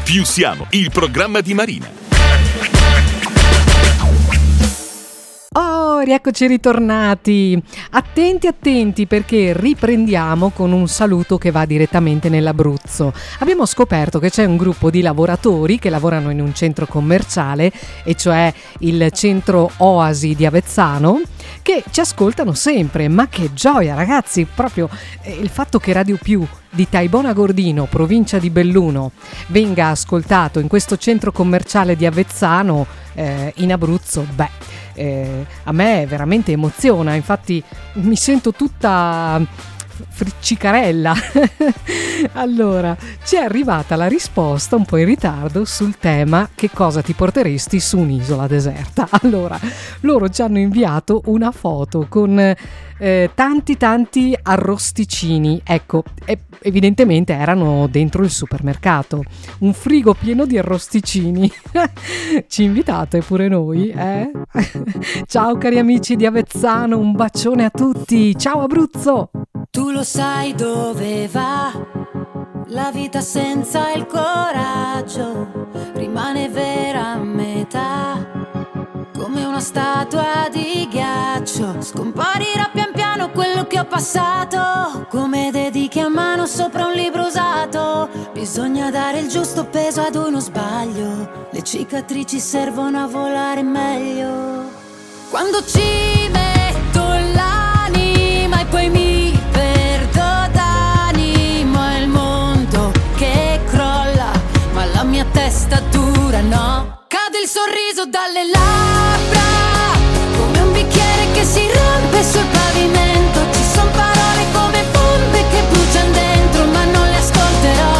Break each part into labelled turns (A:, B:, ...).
A: Più siamo, il programma di Marina.
B: Oh, rieccoci ritornati. Attenti perché riprendiamo con un saluto che va direttamente nell'Abruzzo. Abbiamo scoperto che c'è un gruppo di lavoratori che lavorano in un centro commerciale, e cioè il centro Oasi di Avezzano, che ci ascoltano sempre. Ma che gioia, ragazzi, proprio il fatto che Radio Più di Taibona Gordino, provincia di Belluno, venga ascoltato in questo centro commerciale di Avezzano, in Abruzzo, a me veramente emoziona. Infatti mi sento tutta friccicarella. Allora, ci è arrivata la risposta un po' in ritardo sul tema: che cosa ti porteresti su un'isola deserta? Allora, loro ci hanno inviato una foto con tanti arrosticini. Ecco, evidentemente erano dentro il supermercato, un frigo pieno di arrosticini. Ci invitate pure noi, eh? Ciao cari amici di Avezzano, un bacione a tutti. Ciao Abruzzo.
C: Tu lo sai dove va la vita senza il coraggio, rimane vera a metà, come una statua di ghiaccio. Scomparirà pian piano quello che ho passato, come dediche a mano sopra un libro usato. Bisogna dare il giusto peso ad uno sbaglio, le cicatrici servono a volare meglio. Quando ci metto l'anima e poi mi perdo d'animo, è il mondo che crolla, ma la mia testa dura no. Cade il sorriso dalle labbra, come un bicchiere che si rompe sul pavimento. Ci son parole come bombe che bruciano dentro, ma non le ascolterò.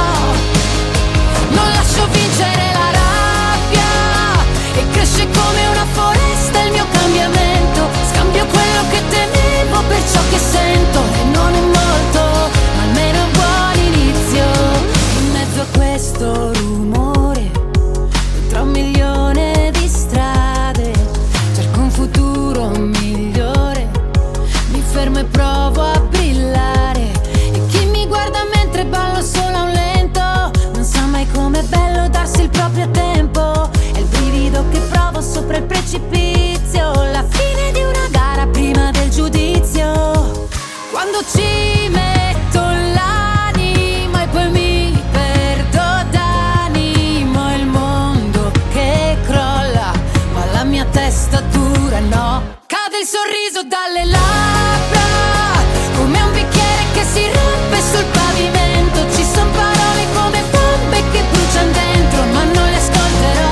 C: Non lascio vincere la rabbia, e cresce come una foresta il mio cambiamento. Scambio quello che temevo per ciò che sento, e non è molto, ma almeno è un buon inizio. In mezzo a questo rumore, tra un milione di strade, cerco un futuro migliore. Mi fermo e provo a brillare, e chi mi guarda mentre ballo solo a un lento non sa mai com'è bello darsi il proprio tempo. È il brivido che provo sopra il precipizio, la fine di una gara prima del giudizio. Quando ci metto l'anima e poi mi perdo d'animo, è il mondo che crolla, ma la mia testa dura no. Cade il sorriso dalle labbra, come un bicchiere che si rompe sul pavimento. Ci son parole come bombe che bruciano dentro, ma non le ascolterò.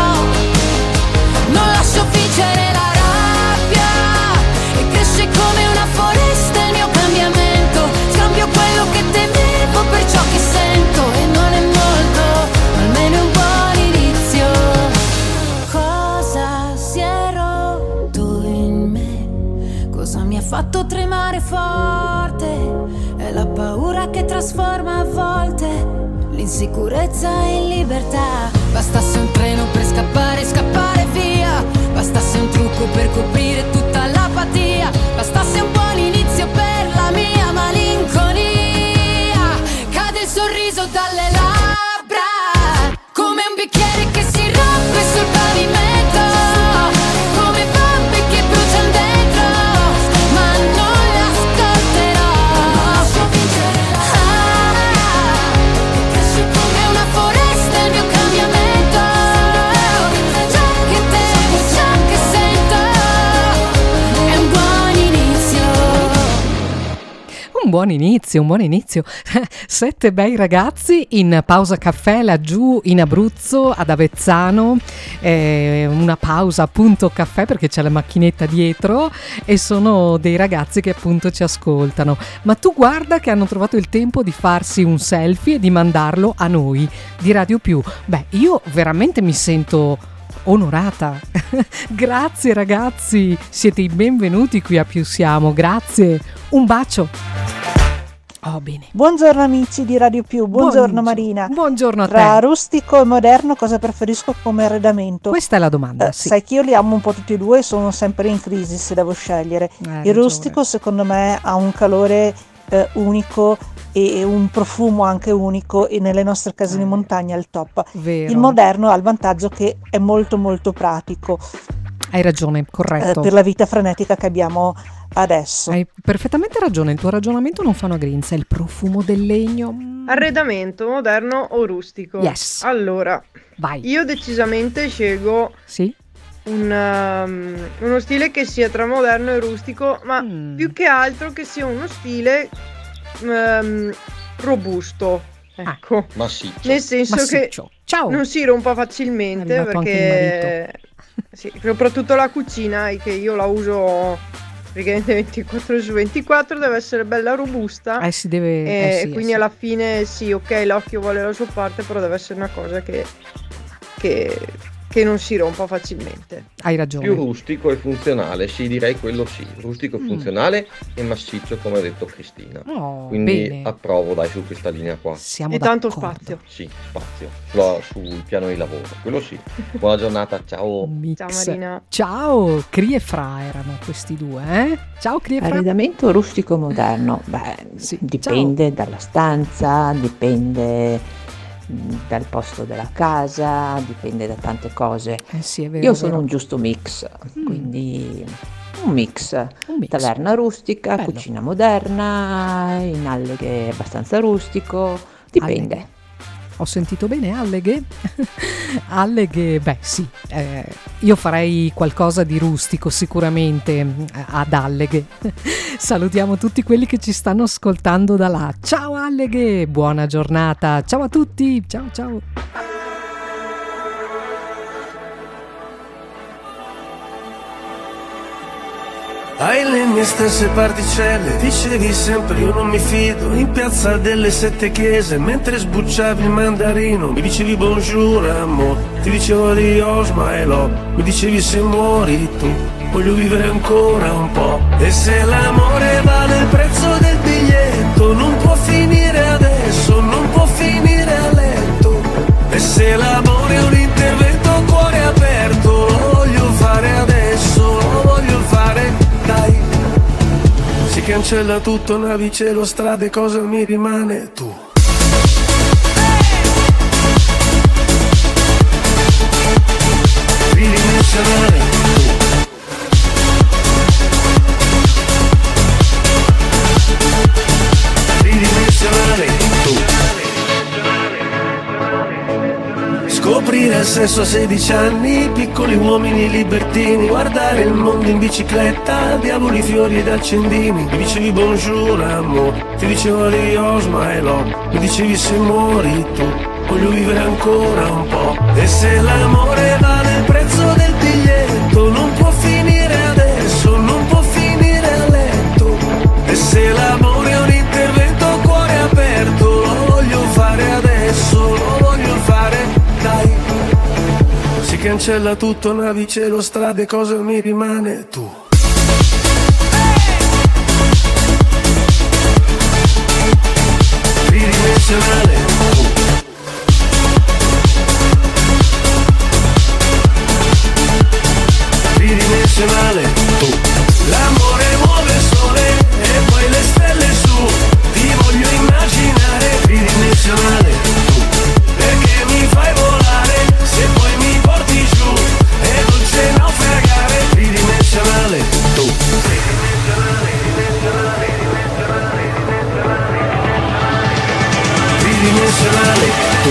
C: Non lascio vincere la rabbia, e cresce come una foresta il mio cambiamento. Scambio quello che temevo per ciò che sento, e non è molto, ma almeno è un buon inizio. Cosa si è rotto in me? Cosa mi ha fatto tremare forte? È la paura che trasforma a volte l'insicurezza in libertà. Bastasse un treno per scappare via, bastasse un trucco per coprire tutta l'apatia, bastasse un buon inizio per la mia malinconia. Cade il sorriso dalle labbra, come un bicchiere che si rompe sul pavimento, come bombe che bruciano dentro, ma non le ascolterò. Lascio vincere la che cresce come una foresta il mio cambiamento. Ciò che temo, ciò che sento, è un buon inizio.
B: Un buon inizio. 7 bei ragazzi in pausa caffè laggiù in Abruzzo, ad Avezzano. Una pausa appunto caffè, perché c'è la macchinetta dietro, e sono dei ragazzi che appunto ci ascoltano. Ma tu guarda che hanno trovato il tempo di farsi un selfie e di mandarlo a noi di Radio Più. Io veramente mi sento onorata. Grazie ragazzi, siete i benvenuti qui a Più Siamo. Grazie, un bacio. Oh, bene.
D: Buongiorno amici di Radio Più, buongiorno Marina.
B: Buongiorno a te.
D: Tra rustico e moderno cosa preferisco come arredamento?
B: Questa è la domanda, sì.
D: Sai che io li amo un po' tutti e due, sono sempre in crisi se devo scegliere. Il rustico secondo me ha un calore unico e un profumo anche unico, e nelle nostre case di montagna al top.
B: Vero.
D: Il moderno ha il vantaggio che è molto molto pratico
B: Hai ragione, corretto.
D: per la vita frenetica che abbiamo adesso.
B: Hai perfettamente ragione, il tuo ragionamento non fa una grinza, il profumo del legno.
E: Arredamento moderno o rustico?
B: Yes.
E: Allora,
B: Vai.
E: io decisamente scelgo
B: Sì?
E: uno stile che sia tra moderno e rustico, ma più che altro che sia uno stile robusto, ecco.
F: Massiccio.
E: Nel senso
B: Massiccio. Ciao.
E: che non si rompa facilmente,
B: È arrivato anche
E: perché sì, soprattutto la cucina, che io la uso praticamente 24 ore su 24, deve essere bella robusta.
B: Si deve...
E: E
B: sì,
E: quindi
B: sì.
E: alla fine sì, ok, l'occhio vuole la sua parte, però deve essere una cosa che non si rompa facilmente.
B: Hai ragione.
F: Più rustico e funzionale, sì, direi quello sì. Rustico, funzionale e massiccio, come ha detto Cristina.
B: Oh,
F: Quindi
B: bene.
F: approvo, dai, su questa linea qua.
B: Siamo
E: E tanto
B: d'accordo.
E: spazio.
F: Sì, spazio sul piano di lavoro, quello sì. Buona giornata, ciao.
B: Un mix.
E: Ciao Marina.
B: Ciao, Cri e Fra erano questi due, eh? Ciao Cri e Fra.
G: Arredamento rustico moderno,
B: Sì,
G: dipende dalla stanza, dipende dal posto della casa, dipende da tante cose.
B: Sì, è vero.
G: Io
B: è
G: sono
B: vero.
G: un giusto mix, quindi un mix.
B: Un mix.
G: Taverna rustica,
B: Bello.
G: cucina moderna, in alleghe abbastanza rustico, dipende.
B: Alleghe. Ho sentito bene, alleghe? Alleghe, beh sì, io farei qualcosa di rustico sicuramente ad Alleghe. Salutiamo tutti quelli che ci stanno ascoltando da là. Ciao Alleghe, buona giornata, ciao a tutti, ciao ciao.
H: Hai le mie stesse particelle, dicevi sempre io non mi fido. In piazza delle sette chiese, mentre sbucciavi il mandarino, mi dicevi bonjour amore, ti dicevo adios my love, mi dicevi se muori tu, voglio vivere ancora un po'. E se l'amore vale il prezzo del biglietto, non può finire adesso, non può finire a letto. E se l'amore è un intervento a cuore aperto, lo voglio fare adesso, lo voglio fare. Dai, si cancella tutto, navi, cielo, strade, cosa mi rimane? Tu. Tridimensionale, tridimensionale, tu. Scoprire il sesso a 16 anni, piccoli uomini libertini, guardare il mondo in bicicletta, diavoli, fiori ed accendini. Mi dicevi bonjour amore, ti dicevo adios my love, mi dicevi se muori tu, voglio vivere ancora un po'. E se l'amore vale il prezzo del biglietto, non può finire adesso, non può finire a letto. E se l'amore è un intervento a cuore aperto, lo voglio fare adesso, lo voglio fare. Dai, si cancella tutto, navi, cielo, strade, cosa mi rimane? Tu. Tridimensionale, tridimensionale, tu. L'amore muove il sole e poi le stelle su, ti voglio immaginare. Tridimensionale, tu. Perché mi fai volare, se poi mi porti giù, è dolce naufragare. Tridimensionale, tu. Tridimensionale, tu.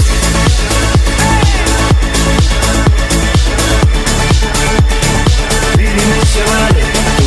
H: Tridimensionale, tu.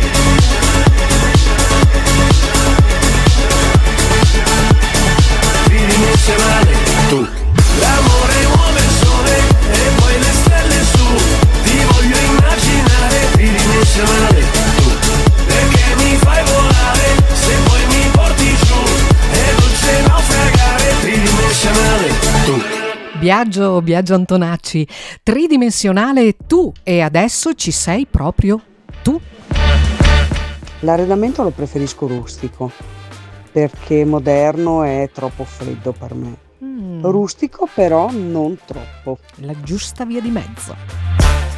H: Tridimensionale, tu. L'amore muove il sole e poi le stelle su, ti voglio immaginare. Tridimensionale, tu. Perché mi fai volare, se poi mi porti giù, è dolce naufragare. Tridimensionale, tu.
B: Biagio Antonacci, tridimensionale tu, e adesso ci sei proprio tu.
I: L'arredamento lo preferisco rustico, perché moderno è troppo freddo per me. Rustico però non troppo.
B: La giusta via di mezzo.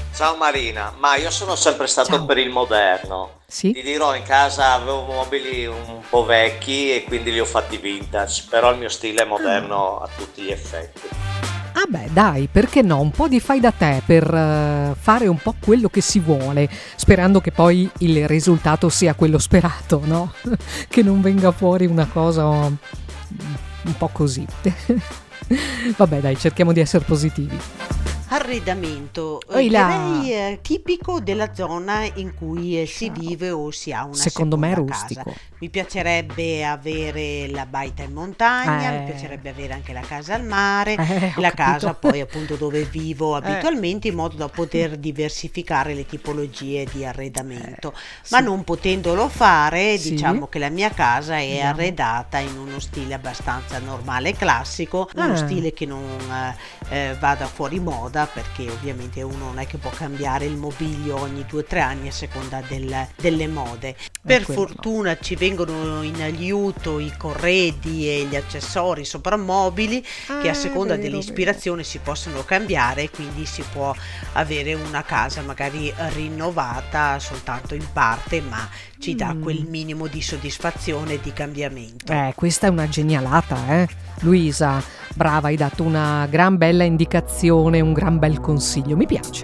J: Ciao Marina, ma io sono sempre stato
B: Ciao.
J: per il moderno.
B: Sì?
J: Ti dirò, in casa avevo mobili un po' vecchi e quindi li ho fatti vintage, però il mio stile è moderno a tutti gli effetti.
B: Ah beh, dai, perché no? Un po' di fai da te per fare un po' quello che si vuole, sperando che poi il risultato sia quello sperato, no? Che non venga fuori una cosa un po' così. Vabbè, dai, cerchiamo di essere positivi.
K: Arredamento,
B: Oi là.
K: direi tipico della zona in cui si vive o si ha una
B: Secondo me è
K: seconda
B: rustico.
K: casa. Mi piacerebbe avere la baita in montagna, mi
B: Eh.
K: piacerebbe avere anche la casa al mare,
B: Ho
K: la
B: capito.
K: casa poi appunto dove vivo abitualmente, in modo da poter diversificare le tipologie di arredamento. Ma
B: sì.
K: non potendolo fare,
B: Sì.
K: diciamo che la mia casa è
B: Vediamo.
K: arredata in uno stile abbastanza normale e classico, uno
B: Ah.
K: stile che non vada fuori moda, perché ovviamente uno non è che può cambiare il mobilio ogni 2 o 3 anni a seconda delle mode. Per
B: quello no.
K: fortuna ci vengono in aiuto i corredi e gli accessori soprammobili che a seconda
B: vero,
K: dell'ispirazione si possono cambiare, quindi si può avere una casa magari rinnovata soltanto in parte, ma ci dà quel minimo di soddisfazione e di cambiamento.
B: Questa è una genialata, Luisa, brava, hai dato una gran bella indicazione, un gran bel consiglio, mi piace.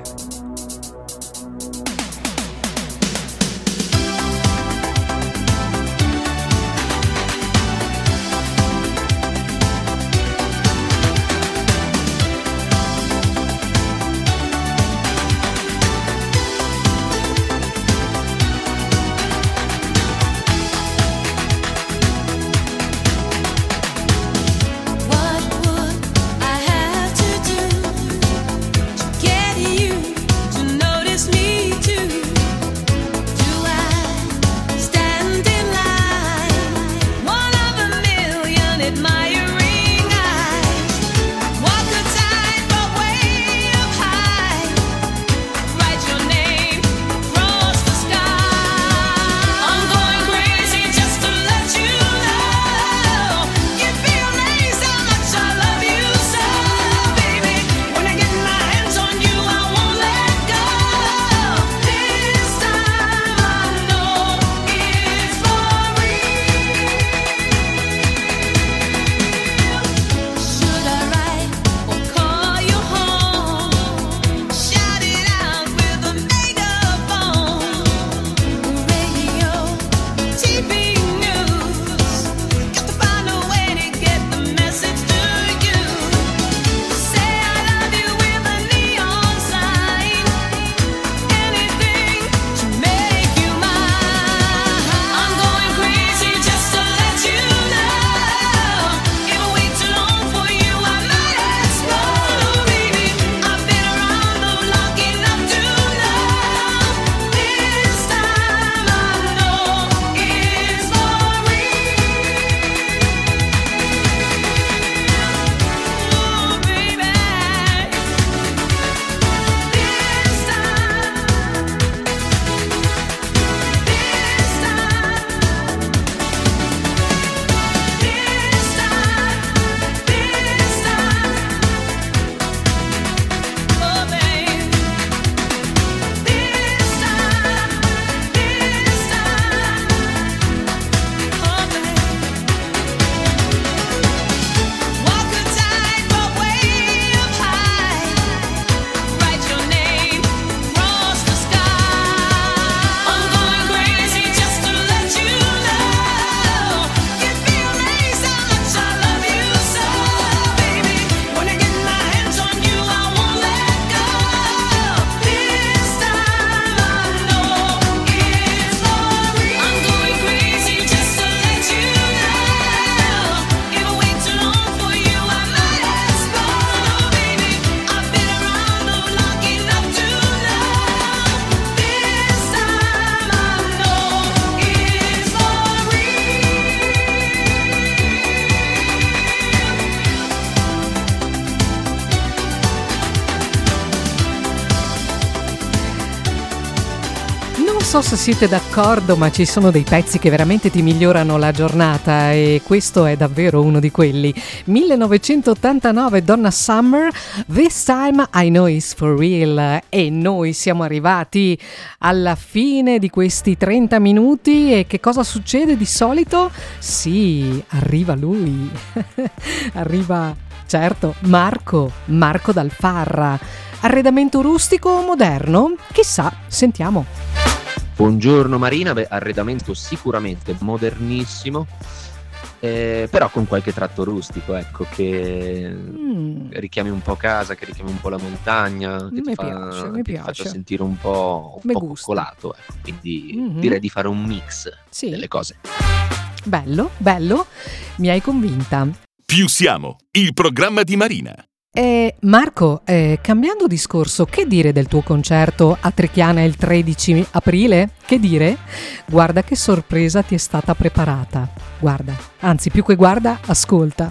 C: What would I have to do to get you
B: so se siete d'accordo, ma ci sono dei pezzi che veramente ti migliorano la giornata e questo è davvero uno di quelli. 1989, Donna Summer, This Time I Know It's For Real. E noi siamo arrivati alla fine di questi 30 minuti e che cosa succede di solito? Sì, arriva lui, arriva, certo, Marco Dal Farra. Arredamento rustico o moderno? Chissà, sentiamo.
L: Buongiorno Marina, arredamento sicuramente modernissimo, però con qualche tratto rustico, ecco, che richiami un po' casa, che richiami un po' la montagna, che ti faccia sentire un po' coccolato, ecco. Quindi direi di fare un mix delle cose.
B: Bello, mi hai convinta.
A: Più siamo, il programma di Marina.
B: Marco, cambiando discorso, che dire del tuo concerto a Trichiana il 13 aprile? Che dire? Guarda che sorpresa ti è stata preparata. Guarda, anzi più che guarda, ascolta.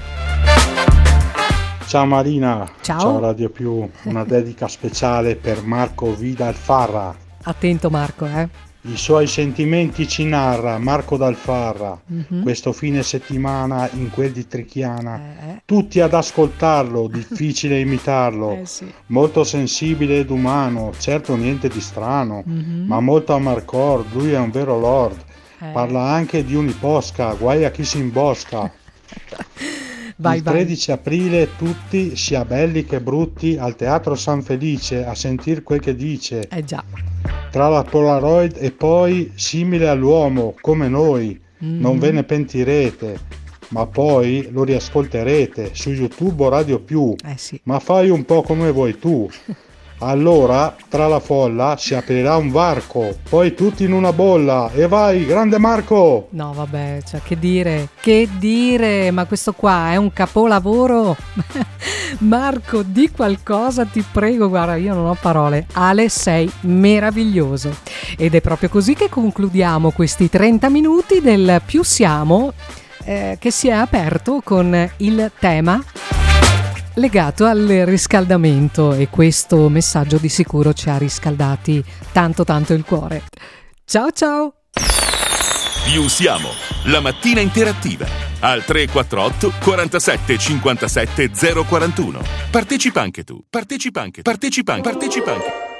M: Ciao Marina,
B: ciao
M: Radio Più, una dedica speciale per Marco V. Dal Farra.
B: Attento Marco,
M: I suoi sentimenti ci narra Marco Dal Farra, questo fine settimana in quel di Trichiana. Tutti ad ascoltarlo, difficile imitarlo, molto sensibile ed umano, certo niente di strano, ma molto amarcord, lui è un vero lord. Parla anche di un'iposca, guai a chi si imbosca. Il 13 aprile tutti, sia belli che brutti, al Teatro San Felice a sentir quel che dice.
B: Già.
M: Tra la Polaroid e poi simile all'uomo, come noi, non ve ne pentirete, ma poi lo riascolterete su YouTube o Radio Più, ma fai un po' come vuoi tu. Allora, tra la folla si aprirà un varco, poi tutti in una bolla, e vai, grande Marco!
B: No vabbè, cioè che dire, ma questo qua è un capolavoro. Marco, di qualcosa ti prego, guarda, io non ho parole. Ale, sei meraviglioso. Ed è proprio così che concludiamo questi 30 minuti del Più Siamo, che si è aperto con il tema legato al riscaldamento, e questo messaggio di sicuro ci ha riscaldati tanto il cuore. Ciao ciao!
A: Più siamo, la mattina interattiva al 348 47 57 041. Partecipa anche tu. Partecipa anche.